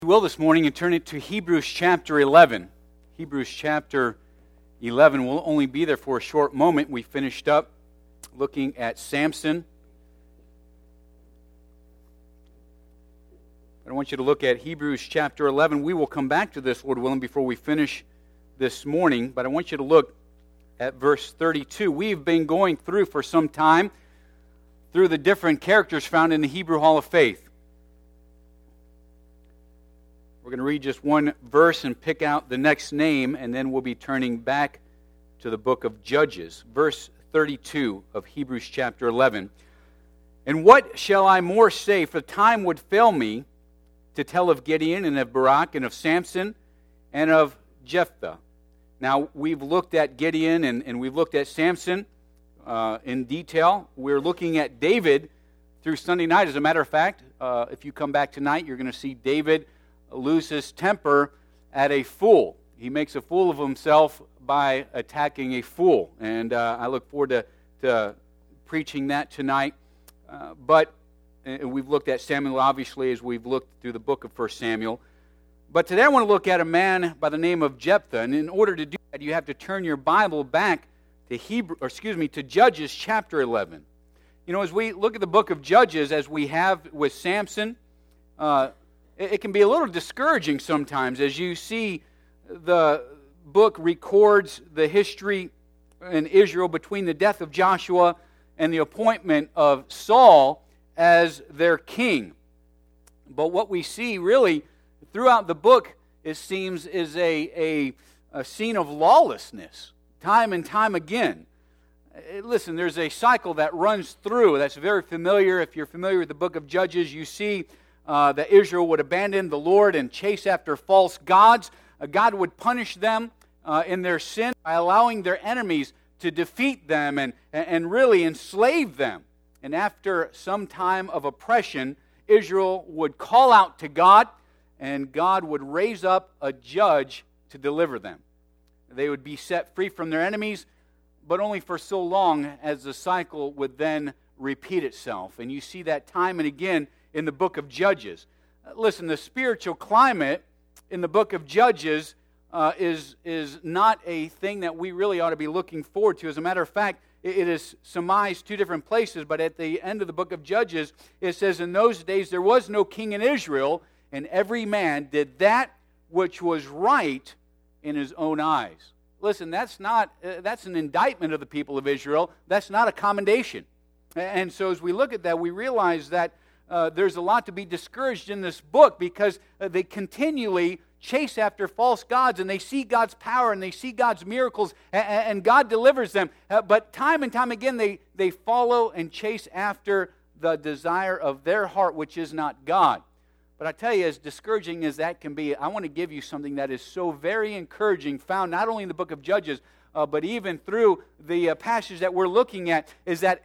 You will this morning and turn it to Hebrews chapter 11. Hebrews chapter 11. We'll only be there for a short moment. We finished up looking at Samson. I want you to look at Hebrews chapter 11. We will come back to this, Lord willing, before we finish this morning. But I want you to look at verse 32. We've been going through for some time through the different characters found in the Hebrew Hall of Faith. We're going to read just one verse and pick out the next name, and then we'll be turning back to the book of Judges. Verse 32 of Hebrews chapter 11. And what shall I more say? For time would fail me to tell of Gideon and of Barak and of Samson and of Jephthah. Now, we've looked at Gideon and we've looked at Samson in detail. We're looking at David through Sunday night. As a matter of fact, if you come back tonight, you're going to see David lose his temper at a fool. He makes a fool of himself by attacking a fool. And I look forward to preaching that tonight. But we've looked at Samuel, obviously, as we've looked through the book of 1 Samuel. But today I want to look at a man by the name of Jephthah. And in order to do that, you have to turn your Bible back to Judges chapter 11. You know, as we look at the book of Judges, as we have with Samson, it can be a little discouraging sometimes as you see the book records the history in Israel between the death of Joshua and the appointment of Saul as their king. But what we see really throughout the book, it seems, is a scene of lawlessness, time and time again. Listen, there's a cycle that runs through that's very familiar. If you're familiar with the book of Judges, you see that Israel would abandon the Lord and chase after false gods. God would punish them in their sin by allowing their enemies to defeat them and really enslave them. And after some time of oppression, Israel would call out to God, and God would raise up a judge to deliver them. They would be set free from their enemies, but only for so long as the cycle would then repeat itself. And you see that time and again in the book of Judges. Listen, the spiritual climate in the book of Judges is not a thing that we really ought to be looking forward to. As a matter of fact, it is surmised two different places, but at the end of the book of Judges, it says, in those days there was no king in Israel, and every man did that which was right in his own eyes. Listen, that's an indictment of the people of Israel. That's not a commendation. And so as we look at that, we realize that there's a lot to be discouraged in this book because they continually chase after false gods, and they see God's power and they see God's miracles, and God delivers them. But time and time again, they follow and chase after the desire of their heart, which is not God. But I tell you, as discouraging as that can be, I want to give you something that is so very encouraging, found not only in the book of Judges, but even through the passage that we're looking at, is that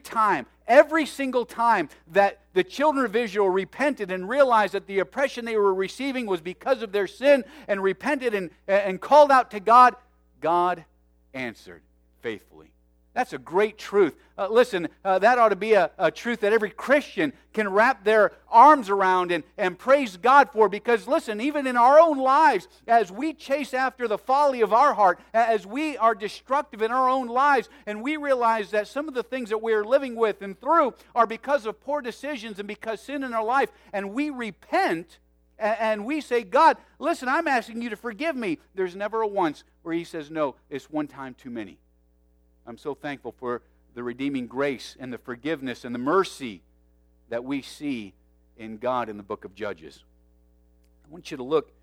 every single time that the children of Israel repented and realized that the oppression they were receiving was because of their sin, and repented and called out to God, God answered faithfully. That's a great truth. Listen, that ought to be a truth that every Christian can wrap their arms around and praise God for. Because listen, even in our own lives, as we chase after the folly of our heart, as we are destructive in our own lives, and we realize that some of the things that we are living with and through are because of poor decisions and because sin in our life, and we repent and we say, God, listen, I'm asking you to forgive me. There's never a once where He says, no, it's one time too many. I'm so thankful for the redeeming grace and the forgiveness and the mercy that we see in God in the book of Judges. I want you to look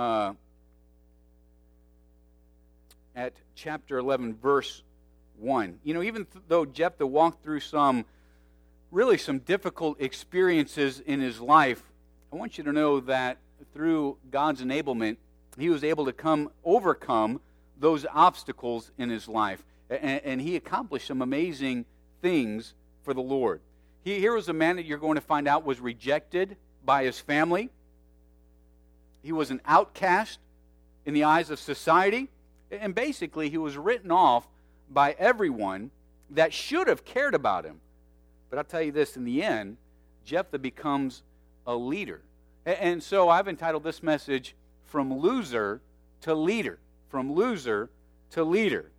at chapter 11, verse 1. You know, even though Jephthah walked through some difficult experiences in his life, I want you to know that through God's enablement, he was able to overcome those obstacles in his life. And he accomplished some amazing things for the Lord. Here was a man that you're going to find out was rejected by his family. He was an outcast in the eyes of society. And basically, he was written off by everyone that should have cared about him. But I'll tell you this, in the end, Jephthah becomes a leader. And so I've entitled this message, From Loser to Leader. From Loser to Leader.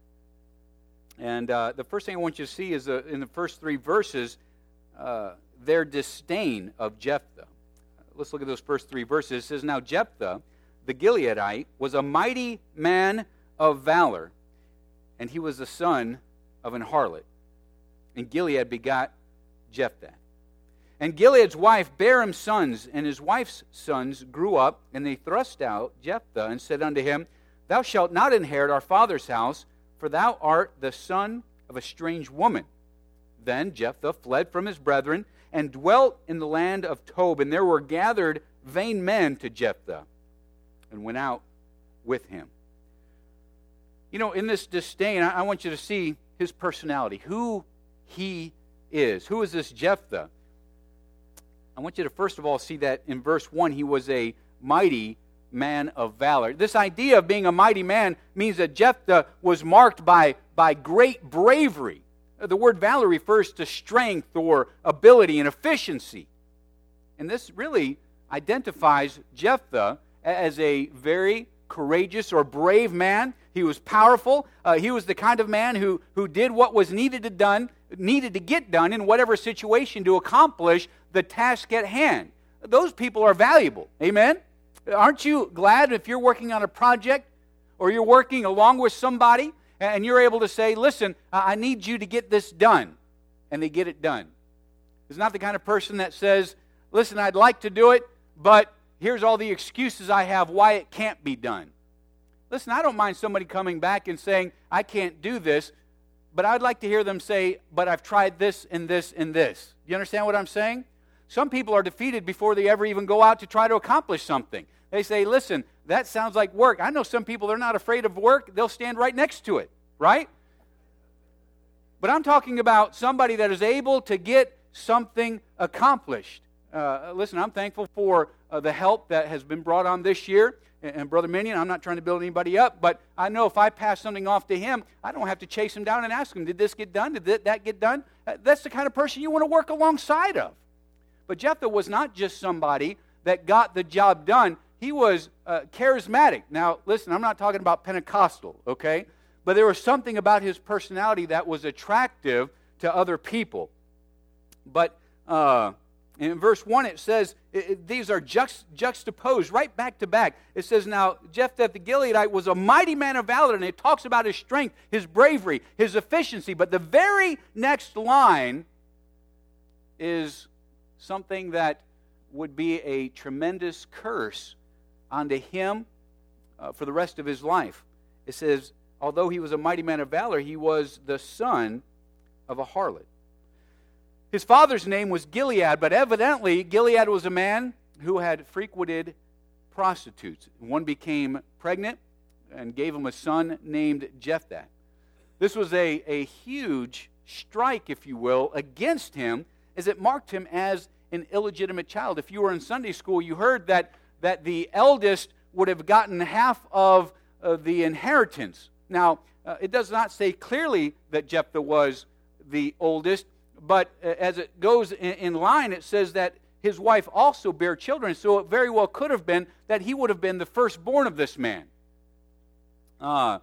And the first thing I want you to see is in the first 3 verses, their disdain of Jephthah. Let's look at those first 3 verses. It says, Now Jephthah, the Gileadite, was a mighty man of valor, and he was the son of an harlot. And Gilead begot Jephthah. And Gilead's wife bare him sons, and his wife's sons grew up, and they thrust out Jephthah, and said unto him, Thou shalt not inherit our father's house, for thou art the son of a strange woman. Then Jephthah fled from his brethren, and dwelt in the land of Tob, and there were gathered vain men to Jephthah, and went out with him. You know, in this disdain, I want you to see his personality, who he is. Who is this Jephthah? I want you to first of all see that in verse 1, he was a mighty man of valor. This idea of being a mighty man means that Jephthah was marked by great bravery. The word valor refers to strength or ability and efficiency. And this really identifies Jephthah as a very courageous or brave man. He was powerful. He was the kind of man who did what was needed to get done in whatever situation to accomplish the task at hand. Those people are valuable. Amen? Aren't you glad if you're working on a project or you're working along with somebody and you're able to say, listen, I need you to get this done, and they get it done? It's not the kind of person that says, listen, I'd like to do it, but here's all the excuses I have why it can't be done. Listen, I don't mind somebody coming back and saying, I can't do this, but I'd like to hear them say, but I've tried this and this and this. You understand what I'm saying? Some people are defeated before they ever even go out to try to accomplish something. They say, listen, that sounds like work. I know some people, they're not afraid of work. They'll stand right next to it, right? But I'm talking about somebody that is able to get something accomplished. Listen, I'm thankful for the help that has been brought on this year. And Brother Minion, I'm not trying to build anybody up, but I know if I pass something off to him, I don't have to chase him down and ask him, did this get done? Did that get done? That's the kind of person you want to work alongside of. But Jephthah was not just somebody that got the job done. He was charismatic. Now, listen, I'm not talking about Pentecostal, okay? But there was something about his personality that was attractive to other people. But in verse 1 it says, these are juxtaposed right back to back. It says, now Jephthah the Gileadite was a mighty man of valor, and it talks about his strength, his bravery, his efficiency. But the very next line is something that would be a tremendous curse onto him for the rest of his life. It says, although he was a mighty man of valor, he was the son of a harlot. His father's name was Gilead, but evidently Gilead was a man who had frequented prostitutes. One became pregnant and gave him a son named Jephthah. This was a huge strike, if you will, against him, as it marked him as an illegitimate child. If you were in Sunday school, you heard that the eldest would have gotten half of the inheritance. Now, it does not say clearly that Jephthah was the oldest, but as it goes in line, it says that his wife also bare children, so it very well could have been that he would have been the firstborn of this man. I'll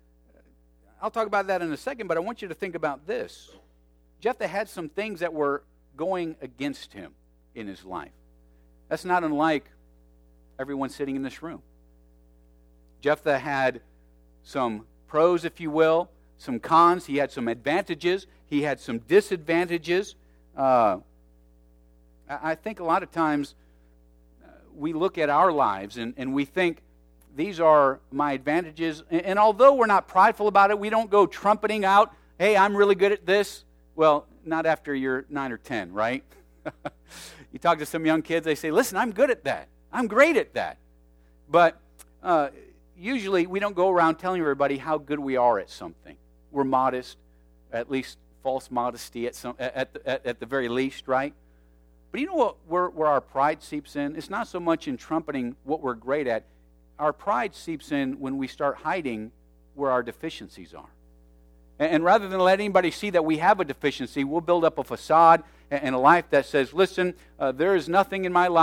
talk about that in a second, but I want you to think about this. Jephthah had some things that were going against him in his life. That's not unlike everyone sitting in this room. Jephthah had some pros, if you will, some cons. He had some advantages. He had some disadvantages. I think a lot of times we look at our lives and we think, these are my advantages. And although we're not prideful about it, we don't go trumpeting out, hey, I'm really good at this. Well, not after you're 9 or 10, right? You talk to some young kids, they say, listen, I'm good at that. I'm great at that. But usually we don't go around telling everybody how good we are at something. We're modest, at least false modesty at the very least, right? But you know what? Where our pride seeps in? It's not so much in trumpeting what we're great at. Our pride seeps in when we start hiding where our deficiencies are. And rather than let anybody see that we have a deficiency, we'll build up a facade and a life that says, listen, there is nothing in my life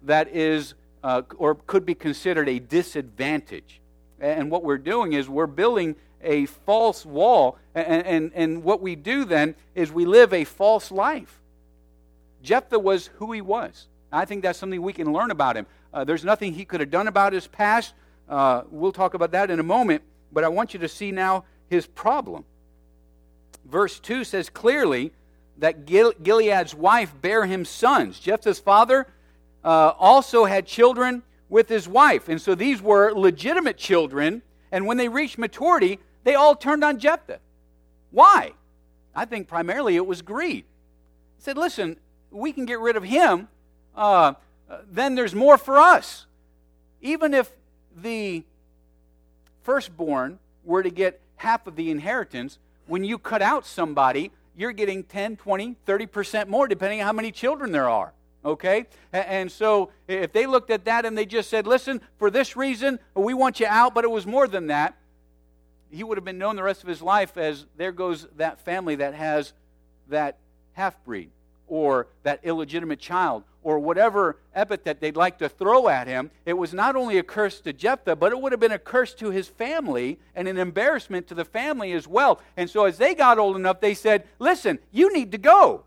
that is or could be considered a disadvantage. And what we're doing is we're building a false wall, and what we do then is we live a false life. Jephthah was who he was. I think that's something we can learn about him. There's nothing he could have done about his past. We'll talk about that in a moment, but I want you to see now his problem. Verse 2 says clearly that Gilead's wife bare him sons. Jephthah's father also had children with his wife, and so these were legitimate children, and when they reached maturity, they all turned on Jephthah. Why? I think primarily it was greed. He said, listen, we can get rid of him, then there's more for us. Even if the firstborn were to get half of the inheritance, when you cut out somebody, you're getting 10, 20, 30% more, depending on how many children there are. Okay? And so if they looked at that and they just said, listen, for this reason, we want you out, but it was more than that, he would have been known the rest of his life as, there goes that family that has that half-breed or that illegitimate child or whatever epithet they'd like to throw at him. It was not only a curse to Jephthah, but it would have been a curse to his family and an embarrassment to the family as well. And so as they got old enough, they said, listen, you need to go.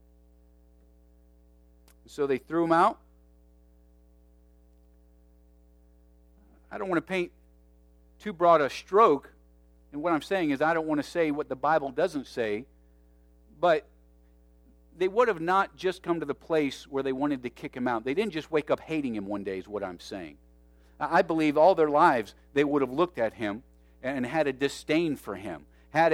So they threw him out. I don't want to paint too broad a stroke, and what I'm saying is I don't want to say what the Bible doesn't say, but they would have not just come to the place where they wanted to kick him out. They didn't just wake up hating him one day is what I'm saying. I believe all their lives they would have looked at him and had a disdain for him, had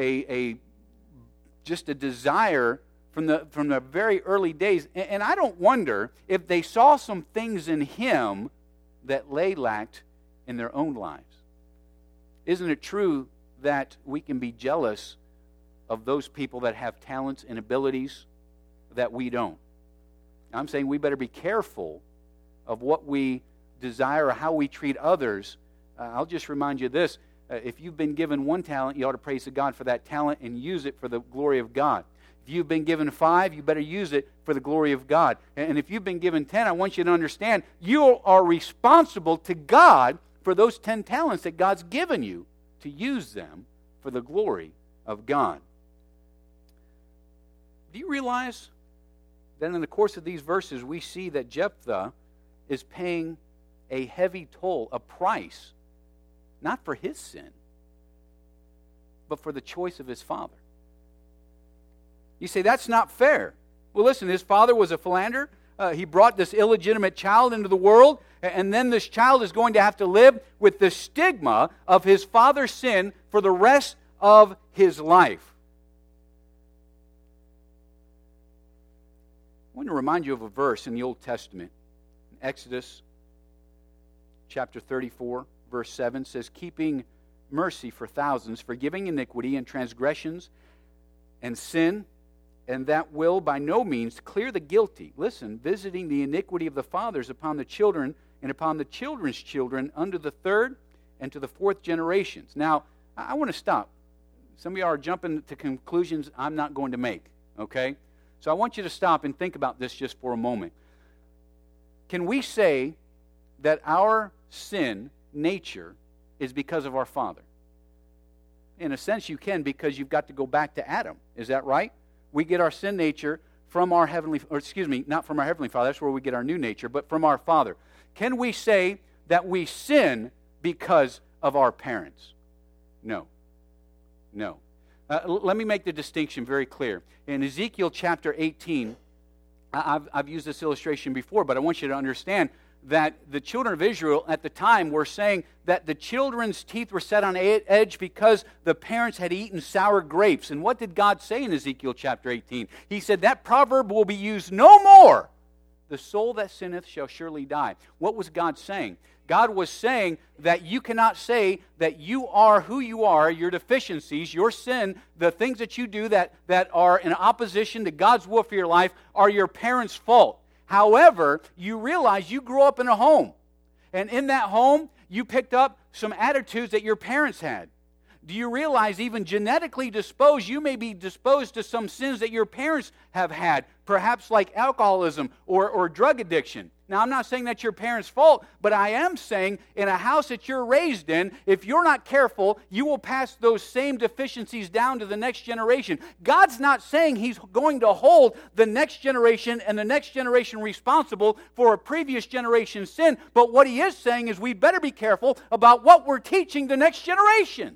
just a desire from the very early days. And I don't wonder if they saw some things in him that they lacked in their own lives. Isn't it true that we can be jealous of those people that have talents and abilities that we don't? I'm saying we better be careful of what we desire or how we treat others. I'll just remind you this. If you've been given one talent, you ought to praise God for that talent and use it for the glory of God. If you've been given 5, you better use it for the glory of God. And if you've been given 10, I want you to understand you are responsible to God for those 10 talents that God's given you, to use them for the glory of God. Do you realize that in the course of these verses we see that Jephthah is paying a heavy toll, a price, not for his sin, but for the choice of his father? You say, that's not fair. Well, listen, his father was a philanderer. He brought this illegitimate child into the world, and then this child is going to have to live with the stigma of his father's sin for the rest of his life. I want to remind you of a verse in the Old Testament. In Exodus chapter 34, verse 7 says, keeping mercy for thousands, forgiving iniquity and transgressions and sin, and that will by no means clear the guilty. Listen, visiting the iniquity of the fathers upon the children and upon the children's children unto the 3rd and to the 4th generations. Now, I want to stop. Some of you are jumping to conclusions I'm not going to make, okay? So I want you to stop and think about this just for a moment. Can we say that our sin nature is because of our father? In a sense, you can, because you've got to go back to Adam. Is that right? We get our sin nature from our not from our heavenly Father. That's where we get our new nature, but from our Father. Can we say that we sin because of our parents? No. No. Let me make the distinction very clear. In Ezekiel chapter 18, I've used this illustration before, but I want you to understand that the children of Israel at the time were saying that the children's teeth were set on edge because the parents had eaten sour grapes. And what did God say in Ezekiel chapter 18? He said, that proverb will be used no more. The soul that sinneth shall surely die. What was God saying? God was saying that you cannot say that you are who you are, your deficiencies, your sin, the things that you do that are in opposition to God's will for your life are your parents' fault. However, you realize you grew up in a home. And in that home, you picked up some attitudes that your parents had. Do you realize even genetically disposed, you may be disposed to some sins that your parents have had, perhaps like alcoholism or drug addiction? Now, I'm not saying that's your parents' fault, but I am saying in a house that you're raised in, if you're not careful, you will pass those same deficiencies down to the next generation. God's not saying He's going to hold the next generation and the next generation responsible for a previous generation's sin, but what He is saying is we better be careful about what we're teaching the next generation.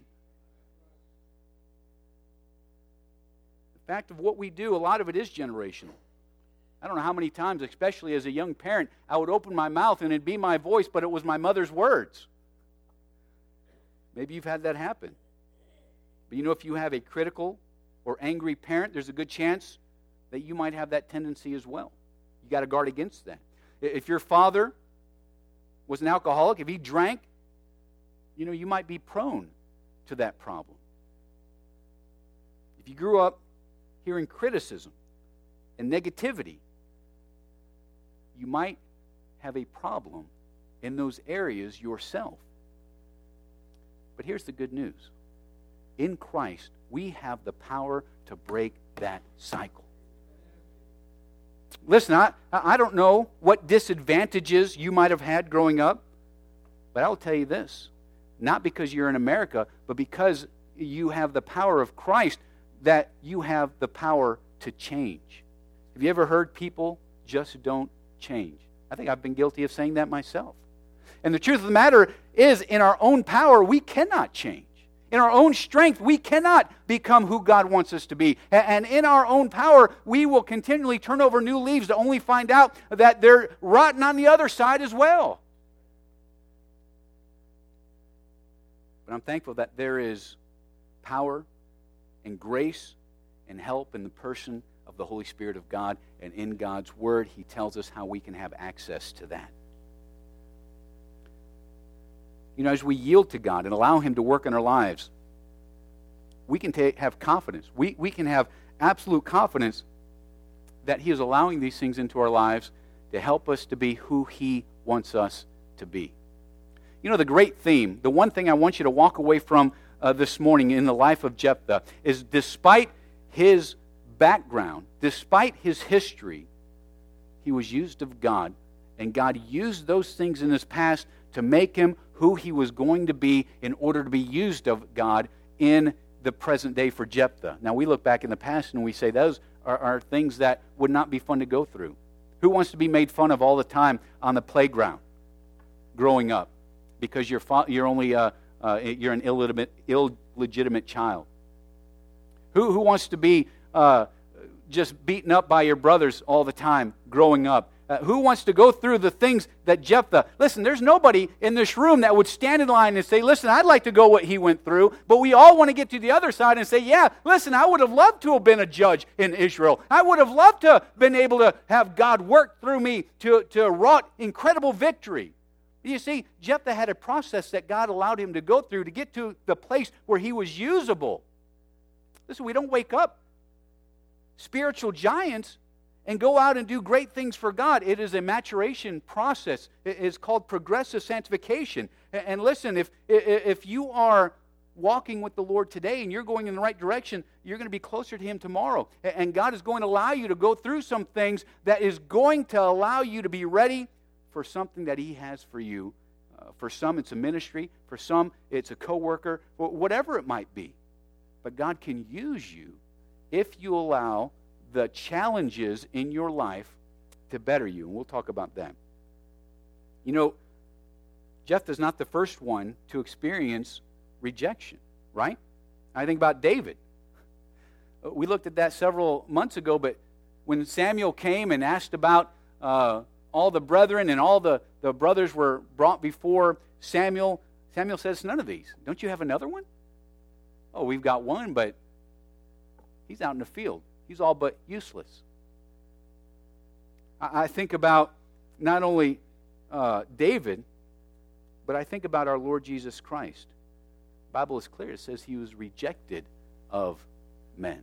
The fact of what we do, a lot of it is generational. I don't know how many times, especially as a young parent, I would open my mouth and it'd be my voice, but it was my mother's words. Maybe you've had that happen. But you know, if you have a critical or angry parent, there's a good chance that you might have that tendency as well. You got to guard against that. If your father was an alcoholic, if he drank, you know, you might be prone to that problem. If you grew up hearing criticism and negativity, you might have a problem in those areas yourself. But here's the good news. In Christ, we have the power to break that cycle. Listen, I don't know what disadvantages you might have had growing up, but I'll tell you this. Not because you're in America, but because you have the power of Christ, that you have the power to change. Have you ever heard people just don't change? I think I've been guilty of saying that myself. And the truth of the matter is, in our own power, we cannot change. In our own strength, we cannot become who God wants us to be. And in our own power, we will continually turn over new leaves to only find out that they're rotten on the other side as well. But I'm thankful that there is power and grace and help in the person of the Holy Spirit of God, and in God's Word, He tells us how we can have access to that. You know, as we yield to God and allow Him to work in our lives, we can have confidence. We can have absolute confidence that He is allowing these things into our lives to help us to be who He wants us to be. You know, the great theme, the one thing I want you to walk away from this morning in the life of Jephthah is, despite his background, despite his history, he was used of God, and God used those things in his past to make him who he was going to be in order to be used of God in the present day for Jephthah. Now, we look back in the past and we say those are things that would not be fun to go through. Who wants to be made fun of all the time on the playground growing up because you're an illegitimate child? Who wants to be just beaten up by your brothers all the time growing up? Who wants to go through the things that Jephthah... Listen, there's nobody in this room that would stand in line and say, listen, I'd like to go what he went through, but we all want to get to the other side and say, yeah, listen, I would have loved to have been a judge in Israel. I would have loved to have been able to have God work through me to wrought incredible victory. You see, Jephthah had a process that God allowed him to go through to get to the place where he was usable. Listen, we don't wake up spiritual giants and go out and do great things for God. It is a maturation process. It is called progressive sanctification. And listen, if you are walking with the Lord today and you're going in the right direction, you're going to be closer to Him tomorrow. And God is going to allow you to go through some things that is going to allow you to be ready for something that He has for you. For some, it's a ministry. For some, it's a coworker. Whatever it might be. But God can use you if you allow the challenges in your life to better you. And we'll talk about that. You know, Jephthah's not the first one to experience rejection, right? I think about David. We looked at that several months ago, but when Samuel came and asked about all the brethren and all the brothers were brought before Samuel, Samuel says, none of these. Don't you have another one? Oh, we've got one, but he's out in the field. He's all but useless. I think about not only David, but I think about our Lord Jesus Christ. The Bible is clear. It says He was rejected of men.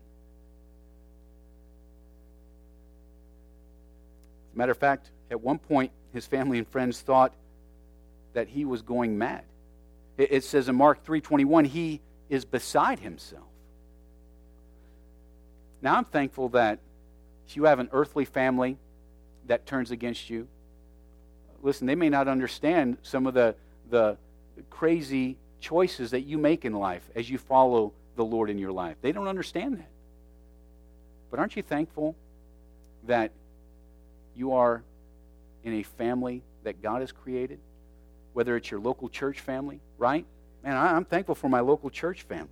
As a matter of fact, at one point, His family and friends thought that He was going mad. It says in Mark 3:21, He is beside himself. Now, I'm thankful that if you have an earthly family that turns against you, listen, they may not understand some of the crazy choices that you make in life as you follow the Lord in your life. They don't understand that. But aren't you thankful that you are in a family that God has created? Whether it's your local church family, right? Man, I'm thankful for my local church family.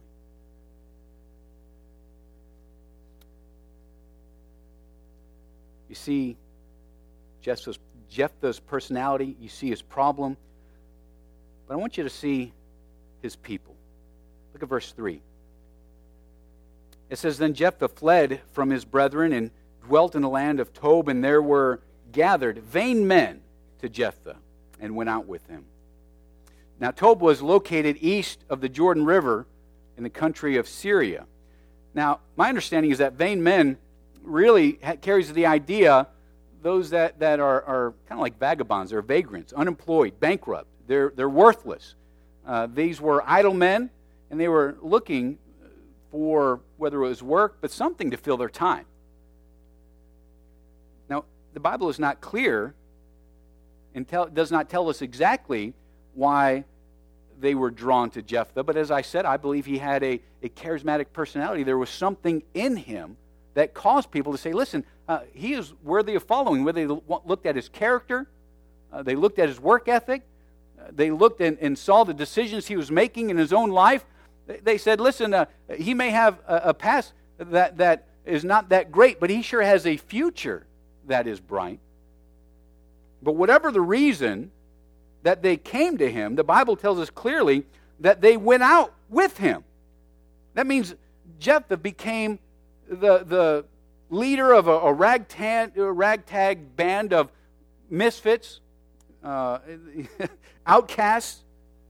You see Jephthah's personality, you see his problem, but I want you to see his people. Look at verse 3. It says, Then Jephthah fled from his brethren and dwelt in the land of Tob, and there were gathered vain men to Jephthah, and went out with him. Now Tob was located east of the Jordan River in the country of Syria. Now, my understanding is that vain men really carries the idea, those that are kind of like vagabonds, they're vagrants, unemployed, bankrupt, they're worthless. These were idle men, and they were looking for, whether it was work, but something to fill their time. Now, the Bible is not clear and does not tell us exactly why they were drawn to Jephthah, but as I said, I believe he had a charismatic personality. There was something in him that caused people to say, listen, he is worthy of following. Whether they looked at his character, they looked at his work ethic, they looked and saw the decisions he was making in his own life. They said, listen, he may have a past that is not that great, but he sure has a future that is bright. But whatever the reason that they came to him, the Bible tells us clearly that they went out with him. That means Jephthah became the leader of a ragtag band of misfits, outcasts.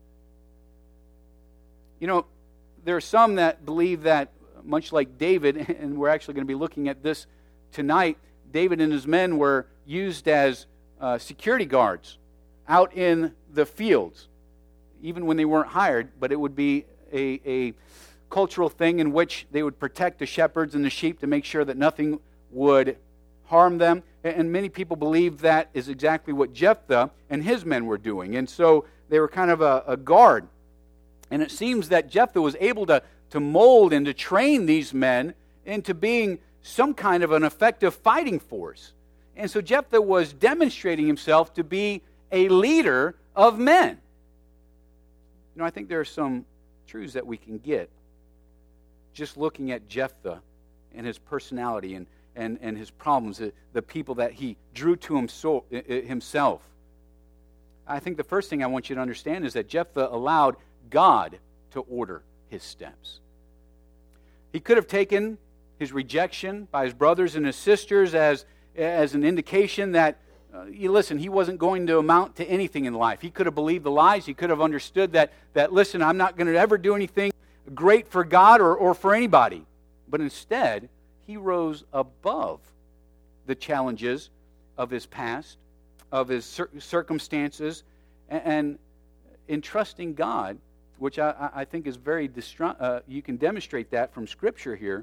You know, there are some that believe that, much like David, and we're actually going to be looking at this tonight, David and his men were used as security guards out in the fields, even when they weren't hired, but it would be a cultural thing in which they would protect the shepherds and the sheep to make sure that nothing would harm them. And many people believe that is exactly what Jephthah and his men were doing. And so they were kind of a guard. And it seems that Jephthah was able to mold and to train these men into being some kind of an effective fighting force. And so Jephthah was demonstrating himself to be a leader of men. You know, I think there are some truths that we can get just looking at Jephthah and his personality and his problems, the people that he drew to himself. I think the first thing I want you to understand is that Jephthah allowed God to order his steps. He could have taken his rejection by his brothers and his sisters as an indication that, listen, he wasn't going to amount to anything in life. He could have believed the lies. He could have understood that listen, I'm not going to ever do anything great for God or for anybody. But instead, he rose above the challenges of his past, of his circumstances, and in trusting God, which I think is very you can demonstrate that from Scripture here.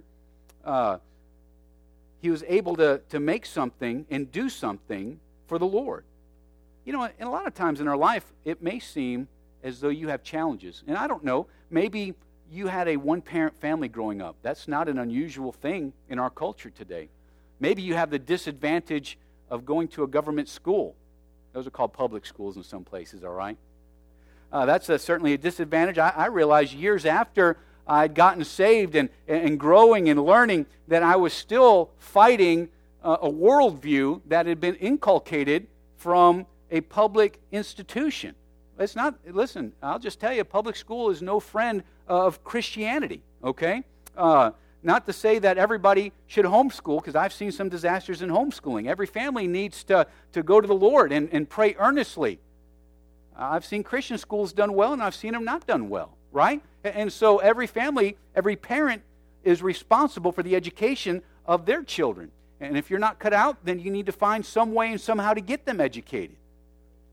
He was able to make something and do something for the Lord. You know, and a lot of times in our life, it may seem as though you have challenges. And I don't know, maybe you had a one-parent family growing up. That's not an unusual thing in our culture today. Maybe you have the disadvantage of going to a government school. Those are called public schools in some places, all right? That's certainly a disadvantage. I realized years after I'd gotten saved and growing and learning that I was still fighting a worldview that had been inculcated from a public institution. It's not, listen, I'll just tell you, public school is no friend of Christianity, okay? Not to say that everybody should homeschool, because I've seen some disasters in homeschooling. Every family needs to go to the Lord and pray earnestly. I've seen Christian schools done well, and I've seen them not done well, right? And so every family, every parent is responsible for the education of their children. And if you're not cut out, then you need to find some way and somehow to get them educated.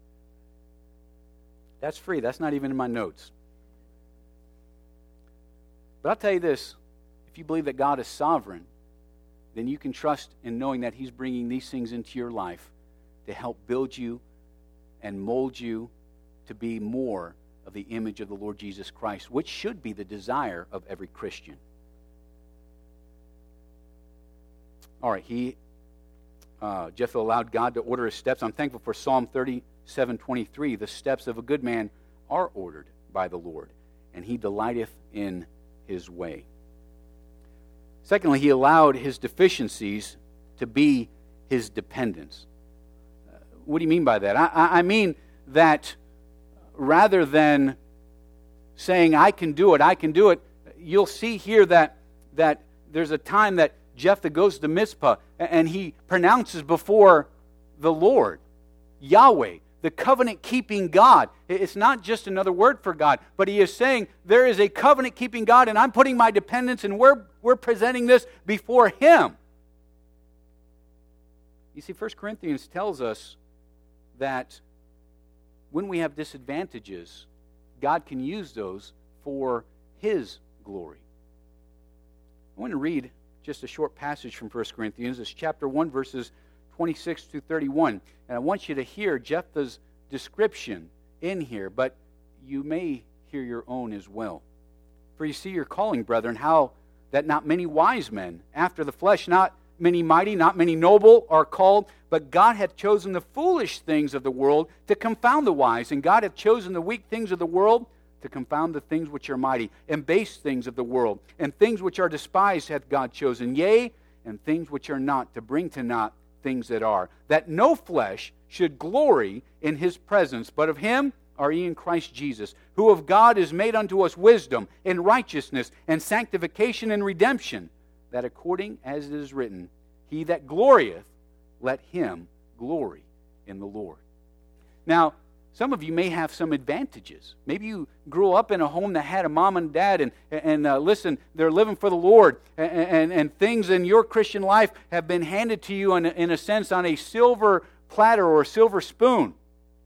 That's free. That's not even in my notes. But I'll tell you this, if you believe that God is sovereign, then you can trust in knowing that He's bringing these things into your life to help build you and mold you to be more of the image of the Lord Jesus Christ, which should be the desire of every Christian. All right, Jephthah allowed God to order his steps. I'm thankful for Psalm 37:23. The steps of a good man are ordered by the Lord, and he delighteth in his way. Secondly, he allowed his deficiencies to be his dependence. What do you mean by that? I mean that rather than saying, I can do it, you'll see here that there's a time that Jephthah goes to Mizpah and he pronounces before the Lord, Yahweh, the covenant-keeping God. It's not just another word for God, but he is saying there is a covenant-keeping God, and I'm putting my dependence, and we're presenting this before Him. You see, 1 Corinthians tells us that when we have disadvantages, God can use those for His glory. I want to read just a short passage from 1 Corinthians. It's chapter 1, verses 26 to 31. And I want you to hear Jephthah's description in here, but you may hear your own as well. For you see your calling, brethren, how that not many wise men after the flesh, not many mighty, not many noble are called, but God hath chosen the foolish things of the world to confound the wise, and God hath chosen the weak things of the world to confound the things which are mighty, and base things of the world, and things which are despised hath God chosen, yea, and things which are not, to bring to naught things that are, that no flesh should glory in His presence, but of Him are ye in Christ Jesus, who of God is made unto us wisdom, and righteousness, and sanctification, and redemption, that according as it is written, He that glorieth, let him glory in the Lord. Now, some of you may have some advantages. Maybe you grew up in a home that had a mom and dad, and listen, they're living for the Lord, and things in your Christian life have been handed to you in a sense on a silver platter or a silver spoon.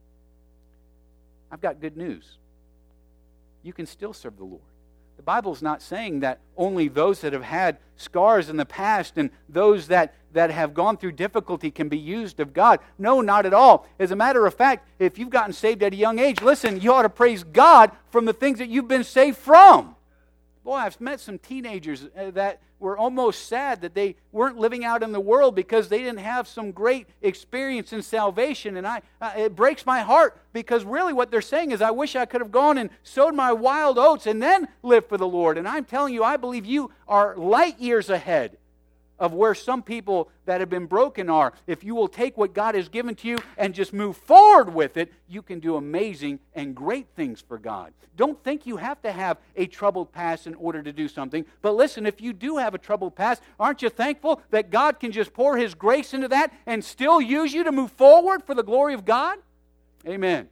I've got good news. You can still serve the Lord. The Bible's not saying that only those that have had scars in the past and those that have gone through difficulty can be used of God. No, not at all. As a matter of fact, if you've gotten saved at a young age, listen, you ought to praise God from the things that you've been saved from. Boy, I've met some teenagers that were almost sad that they weren't living out in the world because they didn't have some great experience in salvation. And it breaks my heart because really what they're saying is, I wish I could have gone and sowed my wild oats and then lived for the Lord. And I'm telling you, I believe you are light years ahead of where some people that have been broken are. If you will take what God has given to you and just move forward with it, you can do amazing and great things for God. Don't think you have to have a troubled past in order to do something. But listen, if you do have a troubled past, aren't you thankful that God can just pour His grace into that and still use you to move forward for the glory of God? Amen.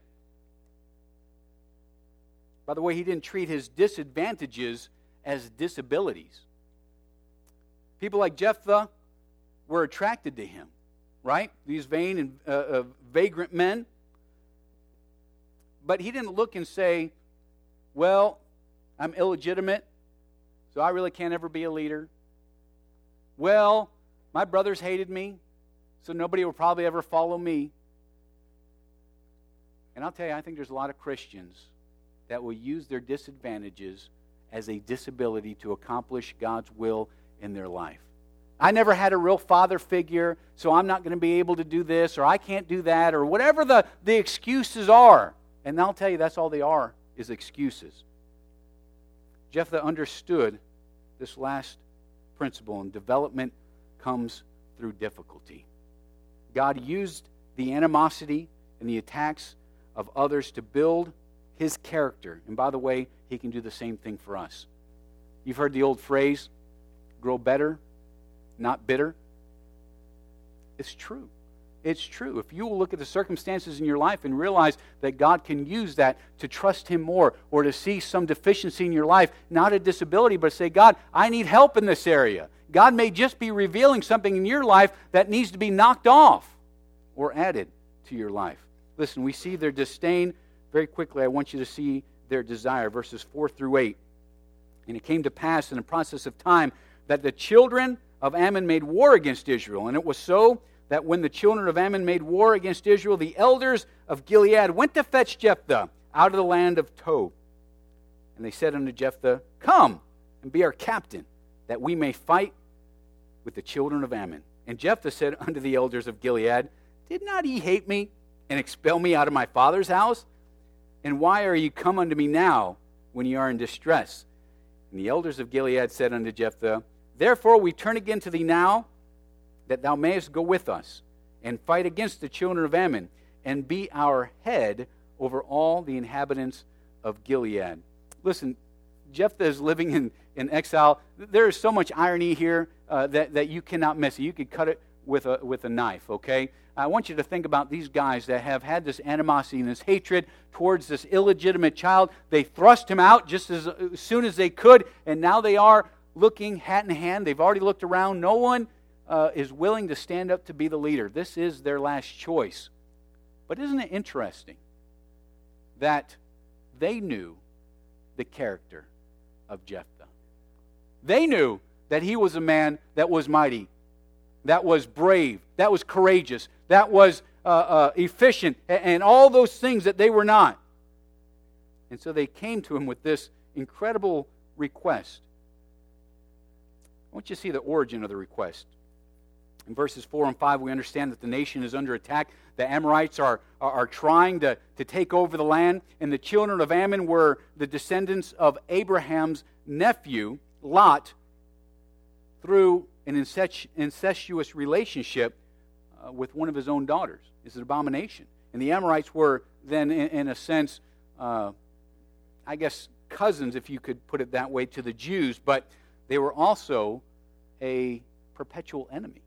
By the way, he didn't treat his disadvantages as disabilities. People like Jephthah were attracted to him, right? These vain and vagrant men. But he didn't look and say, well, I'm illegitimate, so I really can't ever be a leader. Well, my brothers hated me, so nobody will probably ever follow me. And I'll tell you, I think there's a lot of Christians that will use their disadvantages as a disability to accomplish God's will in their life. I never had a real father figure, so I'm not going to be able to do this, or I can't do that, or whatever the excuses are. And I'll tell you, that's all they are, is excuses. Jephthah understood this last principle, and development comes through difficulty. God used the animosity and the attacks of others to build His character. And by the way, He can do the same thing for us. You've heard the old phrase, grow better, not bitter. It's true. It's true. If you will look at the circumstances in your life and realize that God can use that to trust Him more, or to see some deficiency in your life, not a disability, but say, God, I need help in this area. God may just be revealing something in your life that needs to be knocked off or added to your life. Listen, we see their disdain. Very quickly, I want you to see their desire. Verses 4 through 8. And it came to pass in the process of time that the children of Ammon made war against Israel. And it was so that when the children of Ammon made war against Israel, the elders of Gilead went to fetch Jephthah out of the land of Tob. And they said unto Jephthah, Come and be our captain, that we may fight with the children of Ammon. And Jephthah said unto the elders of Gilead, Did not ye hate me and expel me out of my father's house? And why are ye come unto me now when ye are in distress? And the elders of Gilead said unto Jephthah, Therefore we turn again to thee now, that thou mayest go with us, and fight against the children of Ammon, and be our head over all the inhabitants of Gilead. Listen, Jephthah is living in exile. There is so much irony here that you cannot miss it. You could cut it with a knife, okay? I want you to think about these guys that have had this animosity and this hatred towards this illegitimate child. They thrust him out just as soon as they could, and now they are looking hat in hand. They've already looked around. No one is willing to stand up to be the leader. This is their last choice. But isn't it interesting that they knew the character of Jephthah? They knew that he was a man that was mighty, that was brave, that was courageous, that was efficient, and all those things that they were not. And so they came to him with this incredible request. I want you to see the origin of the request. In verses 4 and 5, we understand that the nation is under attack. The Amorites are trying to take over the land, and the children of Ammon were the descendants of Abraham's nephew, Lot, through an incestuous relationship with one of his own daughters. It's an abomination. And the Amorites were then, in a sense, I guess, cousins, if you could put it that way, to the Jews, but they were also a perpetual enemy.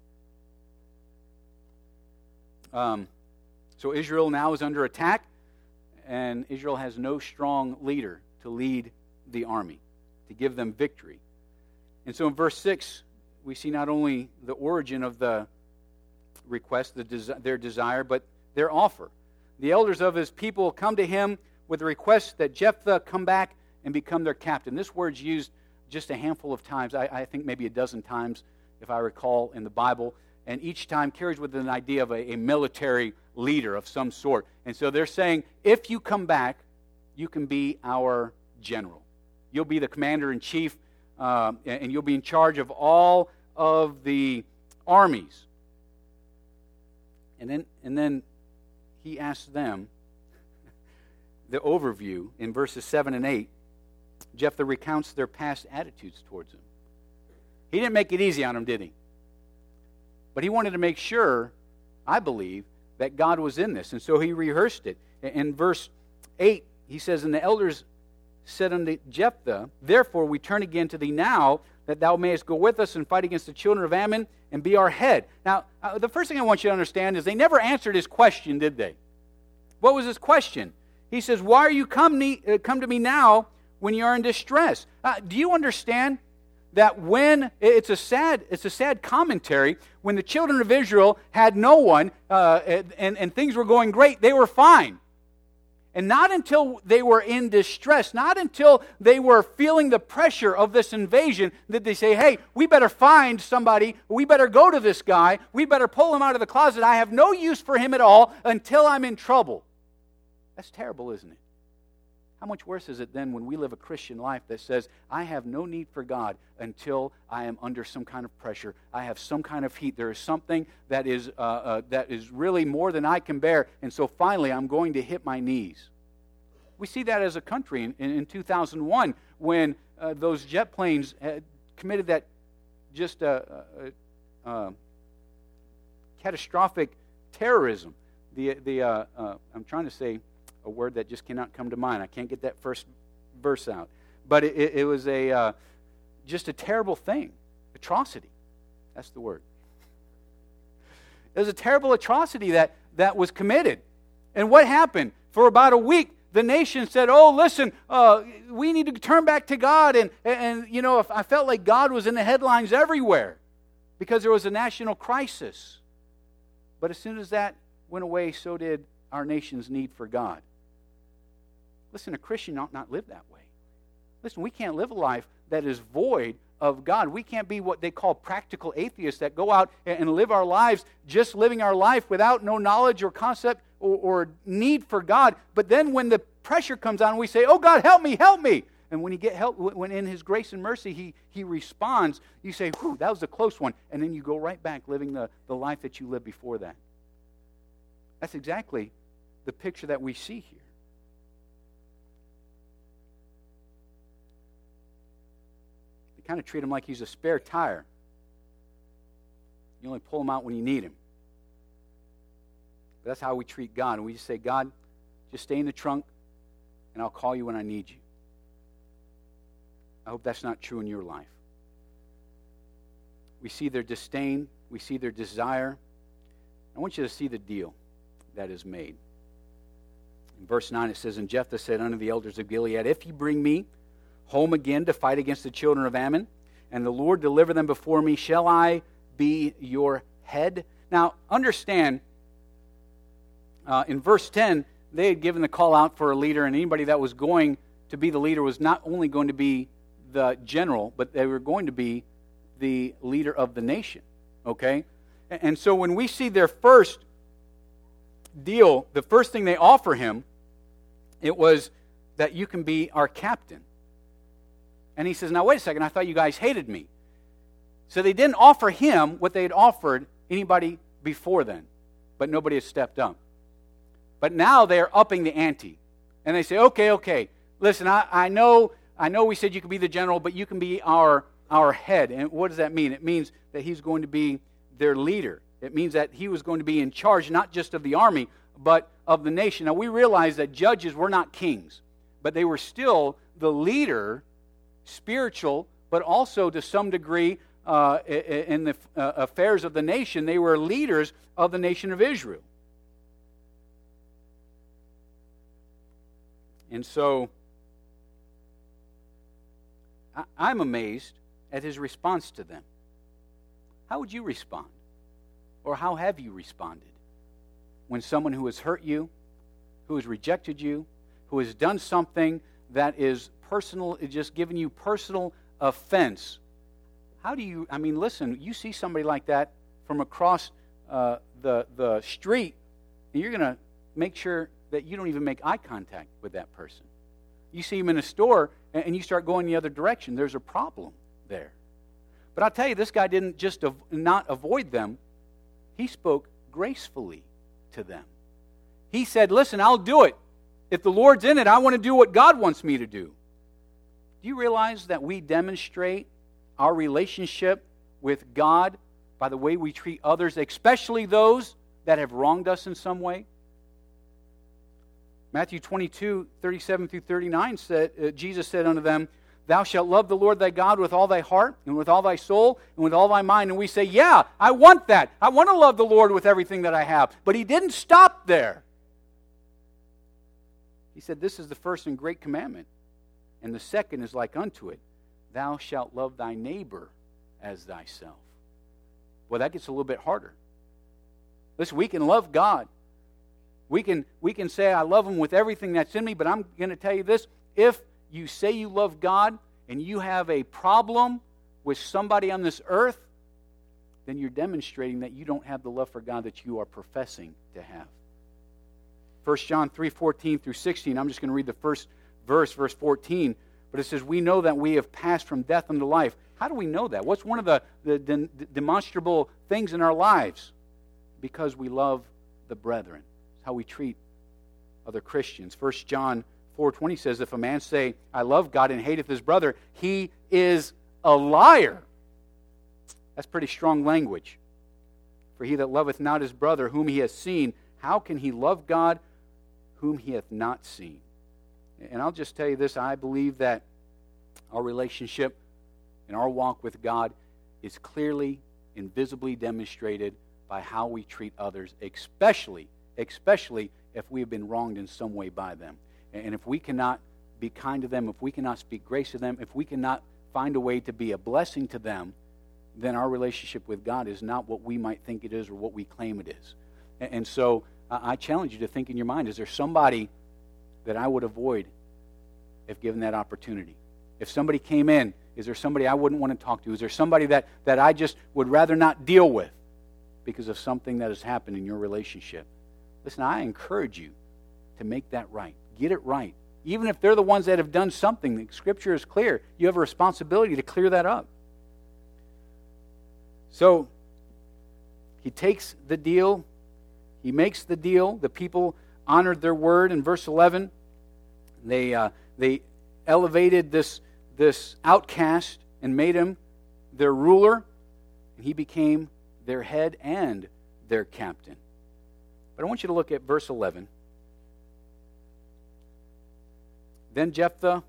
So Israel now is under attack, and Israel has no strong leader to lead the army, to give them victory. And so in verse 6, we see not only the origin of the request, their desire, but their offer. The elders of his people come to him with the request that Jephthah come back and become their captain. This word's used just a handful of times, I think maybe a dozen times, if I recall, in the Bible. And each time carries with it an idea of a military leader of some sort. And so they're saying, if you come back, you can be our general. You'll be the commander-in-chief, and you'll be in charge of all of the armies. And then he asks them the overview in verses 7 and 8. Jephthah recounts their past attitudes towards him. He didn't make it easy on them, did he? But he wanted to make sure, I believe, that God was in this. And so he rehearsed it. In verse 8, he says, And the elders said unto Jephthah, Therefore we turn again to thee now, that thou mayest go with us and fight against the children of Ammon and be our head. Now, the first thing I want you to understand is they never answered his question, did they? What was his question? He says, Why are you come to me now when you are in distress? Do you understand that when it's a sad commentary, when the children of Israel had no one and things were going great, they were fine. And not until they were in distress, not until they were feeling the pressure of this invasion, did they say, hey, we better find somebody, we better go to this guy, we better pull him out of the closet. I have no use for him at all until I'm in trouble. That's terrible, isn't it? How much worse is it then when we live a Christian life that says, I have no need for God until I am under some kind of pressure. I have some kind of heat. There is something that is really more than I can bear, and so finally I'm going to hit my knees. We see that as a country in 2001 when those jet planes committed that just catastrophic terrorism. I'm trying to say a word that just cannot come to mind. I can't get that first verse out. But it was just a terrible thing. Atrocity. That's the word. It was a terrible atrocity that was committed. And what happened? For about a week, the nation said, oh, listen, we need to turn back to God. And you know, if I felt like God was in the headlines everywhere because there was a national crisis. But as soon as that went away, so did our nation's need for God. Listen, a Christian ought not live that way. Listen, we can't live a life that is void of God. We can't be what they call practical atheists that go out and live our lives just living our life without no knowledge or concept or need for God. But then when the pressure comes on, we say, oh God, help me, help me. And when you get help, when in His grace and mercy He responds, you say, whew, that was a close one. And then you go right back living the life that you lived before that. That's exactly the picture that we see here. They kind of treat him like he's a spare tire. You only pull him out when you need him. But that's how we treat God. And we just say, God, just stay in the trunk, and I'll call you when I need you. I hope that's not true in your life. We see their disdain. We see their desire. I want you to see the deal that is made. In verse 9 it says, And Jephthah said unto the elders of Gilead, If ye bring me home again to fight against the children of Ammon, and the Lord deliver them before me, shall I be your head? Now, understand, in verse 10, they had given the call out for a leader, and anybody that was going to be the leader was not only going to be the general, but they were going to be the leader of the nation. Okay? And so when we see their first deal, the first thing they offer him, it was that you can be our captain. And he says, now wait a second, I thought you guys hated me. So they didn't offer him what they had offered anybody before then, but nobody has stepped up. But now they're upping the ante. And they say, okay, listen, I know we said you could be the general, but you can be our head. And what does that mean? It means that he's going to be their leader. It means that he was going to be in charge not just of the army, but of the nation. Now, we realize that judges were not kings, but they were still the leader, spiritual, but also to some degree in the affairs of the nation. They were leaders of the nation of Israel. And so, I'm amazed at his response to them. How would you respond? Or how have you responded when someone who has hurt you, who has rejected you, who has done something that is personal, just given you personal offense? How do you, listen, you see somebody like that from across the street, and you're going to make sure that you don't even make eye contact with that person. You see him in a store, and you start going the other direction. There's a problem there. But I'll tell you, this guy didn't just not avoid them. He spoke gracefully to them. He said, listen, I'll do it. If the Lord's in it, I want to do what God wants me to do. Do you realize that we demonstrate our relationship with God by the way we treat others, especially those that have wronged us in some way? Matthew 22, 37 through 39 said, Jesus said unto them, Thou shalt love the Lord thy God with all thy heart, and with all thy soul, and with all thy mind. And we say, yeah, I want that. I want to love the Lord with everything that I have. But he didn't stop there. He said, this is the first and great commandment. And the second is like unto it. Thou shalt love thy neighbor as thyself. Well, that gets a little bit harder. Listen, we can love God. We can say, I love him with everything that's in me, but I'm going to tell you this. If you say you love God and you have a problem with somebody on this earth, then you're demonstrating that you don't have the love for God that you are professing to have. 1 John 3:14 through 16, I'm just going to read the first verse 14, but it says, we know that we have passed from death unto life. How do we know that? What's one of the demonstrable things in our lives? Because we love the brethren. It's how we treat other Christians. 1 John 4:20 says, if a man say, I love God, and hateth his brother, he is a liar. That's pretty strong language. For he that loveth not his brother whom he hath seen, how can he love God whom he hath not seen? And I'll just tell you this, I believe that our relationship and our walk with God is clearly and visibly demonstrated by how we treat others, especially if we have been wronged in some way by them. And if we cannot be kind to them, if we cannot speak grace to them, if we cannot find a way to be a blessing to them, then our relationship with God is not what we might think it is or what we claim it is. And so I challenge you to think in your mind, is there somebody that I would avoid if given that opportunity? If somebody came in, is there somebody I wouldn't want to talk to? Is there somebody that I just would rather not deal with because of something that has happened in your relationship? Listen, I encourage you to make that right. Get it right. Even if they're the ones that have done something, the Scripture is clear. You have a responsibility to clear that up. So, he takes the deal. He makes the deal. The people honored their word. In verse 11, they elevated this outcast and made him their ruler. And he became their head and their captain. But I want you to look at verse 11. Then Jephthah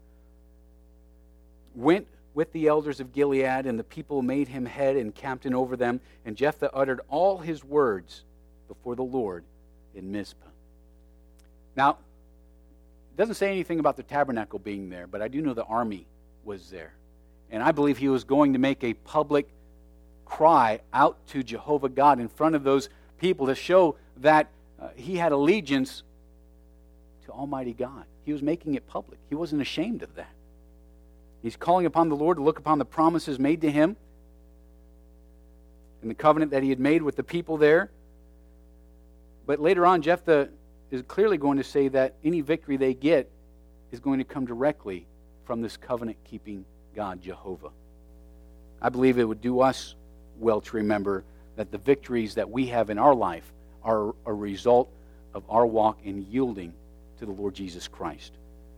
went with the elders of Gilead, and the people made him head and captain over them. And Jephthah uttered all his words before the Lord in Mizpah. Now, it doesn't say anything about the tabernacle being there, but I do know the army was there. And I believe he was going to make a public cry out to Jehovah God in front of those people to show that he had allegiance to Almighty God. He was making it public. He wasn't ashamed of that. He's calling upon the Lord to look upon the promises made to him and the covenant that he had made with the people there. But later on, Jephthah is clearly going to say that any victory they get is going to come directly from this covenant-keeping God, Jehovah. I believe it would do us well to remember that the victories that we have in our life are a result of our walk in yielding to the Lord Jesus Christ.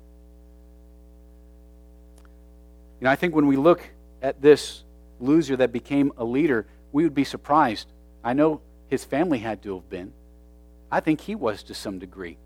You know, I think when we look at this loser that became a leader, we would be surprised. I know his family had to have been. I think he was to some degree.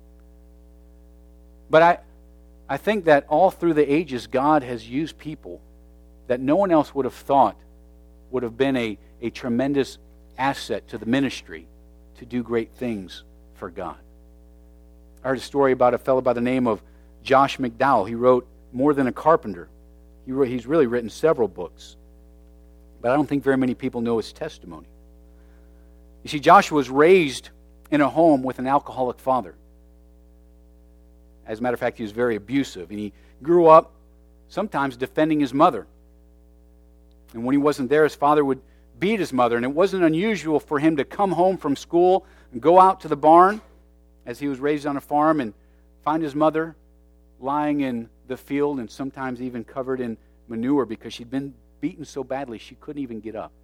But I think that all through the ages, God has used people that no one else would have thought would have been a tremendous asset to the ministry to do great things for God. I heard a story about a fellow by the name of Josh McDowell. He wrote More Than a Carpenter. He's really written several books. But I don't think very many people know his testimony. You see, Josh was raised in a home with an alcoholic father. As a matter of fact, he was very abusive. And he grew up sometimes defending his mother. And when he wasn't there, his father would beat his mother. And it wasn't unusual for him to come home from school and go out to the barn, as he was raised on a farm, and find his mother lying in the field and sometimes even covered in manure because she'd been beaten so badly she couldn't even get up.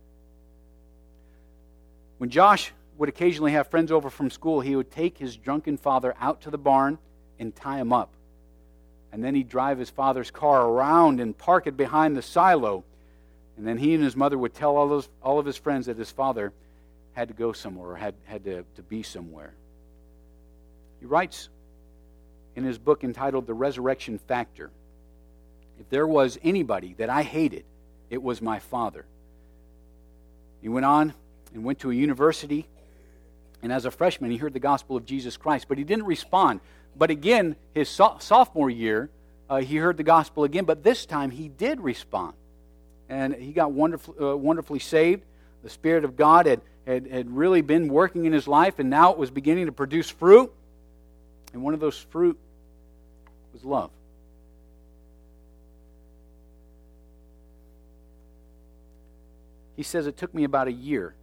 When Josh would occasionally have friends over from school, he would take his drunken father out to the barn and tie him up. And then he'd drive his father's car around and park it behind the silo. And then he and his mother would tell all of his friends that his father had to go somewhere or had to be somewhere. He writes in his book entitled The Resurrection Factor, if there was anybody that I hated, it was my father. He went on and went to a university, and as a freshman, he heard the gospel of Jesus Christ, but he didn't respond. But again, his sophomore year, he heard the gospel again, but this time he did respond. And he got wonderfully saved. The Spirit of God had really been working in his life, and now it was beginning to produce fruit. And one of those fruit was love. He says it took me about 1.5 years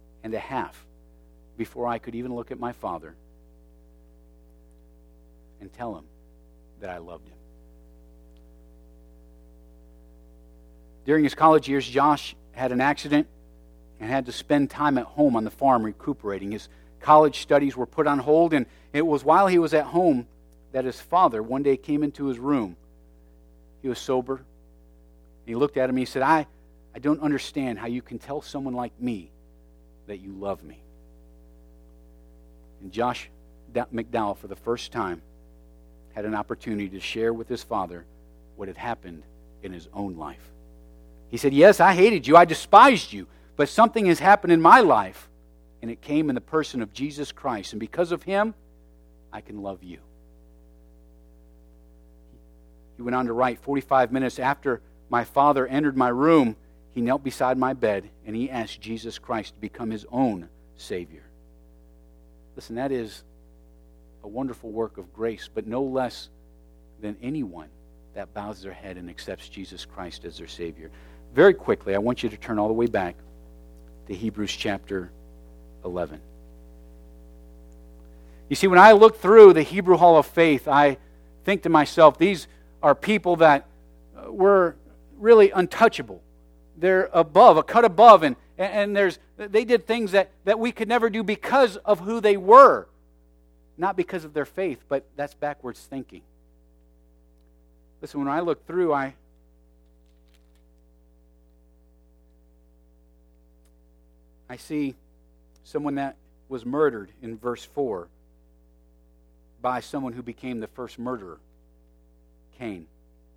before I could even look at my father and tell him that I loved him. During his college years, Josh had an accident and had to spend time at home on the farm recuperating. His college studies were put on hold, and it was while he was at home that his father one day came into his room. He was sober. He looked at him and he said, I don't understand how you can tell someone like me that you love me. And Josh McDowell, for the first time, had an opportunity to share with his father what had happened in his own life. He said, yes, I hated you, I despised you, but something has happened in my life, and it came in the person of Jesus Christ, and because of him, I can love you. He went on to write, 45 minutes after my father entered my room, he knelt beside my bed, and he asked Jesus Christ to become his own Savior. Listen, that is a wonderful work of grace, but no less than anyone that bows their head and accepts Jesus Christ as their Savior. Very quickly, I want you to turn all the way back to Hebrews chapter 11. You see, when I look through the Hebrew Hall of Faith, I think to myself, these are people that were really untouchable. They're above, a cut above, and they did things that we could never do because of who they were. Not because of their faith, but that's backwards thinking. Listen, when I look through, I see someone that was murdered in verse 4 by someone who became the first murderer, Cain.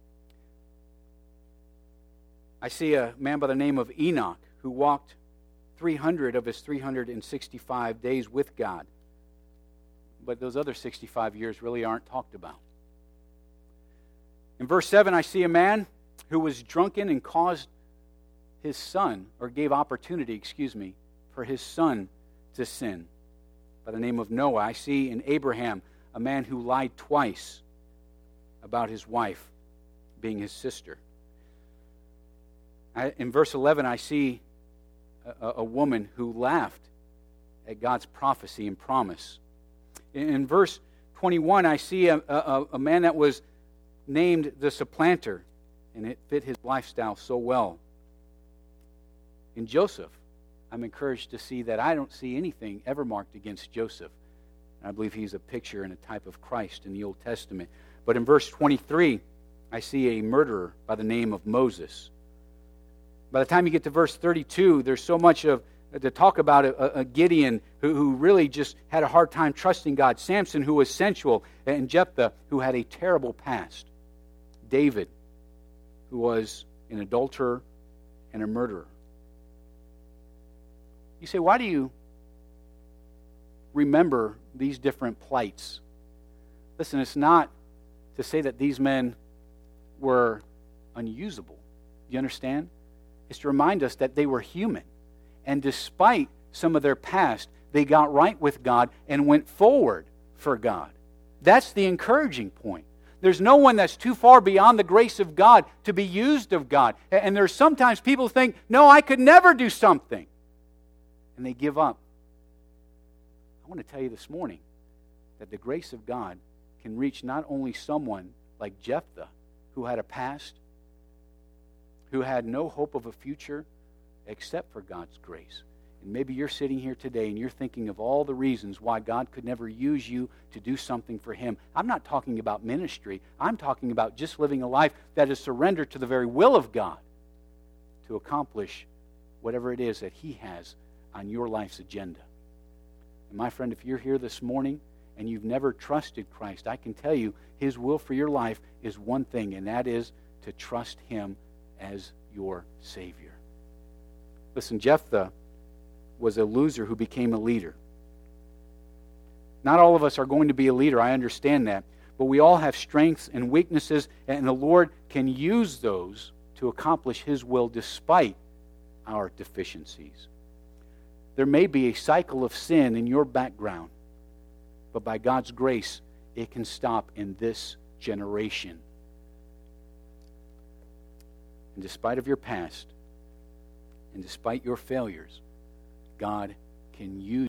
I see a man by the name of Enoch who walked 300 of his 365 days with God. But those other 65 years really aren't talked about. In verse 7, I see a man who was drunken and caused his son, or gave opportunity, for his son to sin. By the name of Noah, I see in Abraham a man who lied twice about his wife being his sister. In verse 11, I see a woman who laughed at God's prophecy and promise. In verse 21, I see a man that was named the supplanter, and it fit his lifestyle so well. In Joseph, I'm encouraged to see that I don't see anything ever marked against Joseph. I believe he's a picture and a type of Christ in the Old Testament. But in verse 23, I see a murderer by the name of Moses. By the time you get to verse 32, there's so much to talk about a Gideon who really just had a hard time trusting God. Samson, who was sensual. And Jephthah, who had a terrible past. David, who was an adulterer and a murderer. You say, why do you remember these different plights? Listen, it's not to say that these men were unusable. Do you understand? It's to remind us that they were human. And despite some of their past, they got right with God and went forward for God. That's the encouraging point. There's no one that's too far beyond the grace of God to be used of God. And there's sometimes people think, no, I could never do something. And they give up. I want to tell you this morning that the grace of God can reach not only someone like Jephthah, who had a past, who had no hope of a future except for God's grace. And maybe you're sitting here today and you're thinking of all the reasons why God could never use you to do something for Him. I'm not talking about ministry. I'm talking about just living a life that is surrendered to the very will of God to accomplish whatever it is that He has on your life's agenda. And my friend, if you're here this morning and you've never trusted Christ, I can tell you His will for your life is one thing, and that is to trust Him as your Savior. Listen, Jephthah was a loser who became a leader. Not all of us are going to be a leader, I understand that. But we all have strengths and weaknesses, and the Lord can use those to accomplish His will despite our deficiencies. There may be a cycle of sin in your background, but by God's grace, it can stop in this generation. And despite of your past, and despite your failures, God can use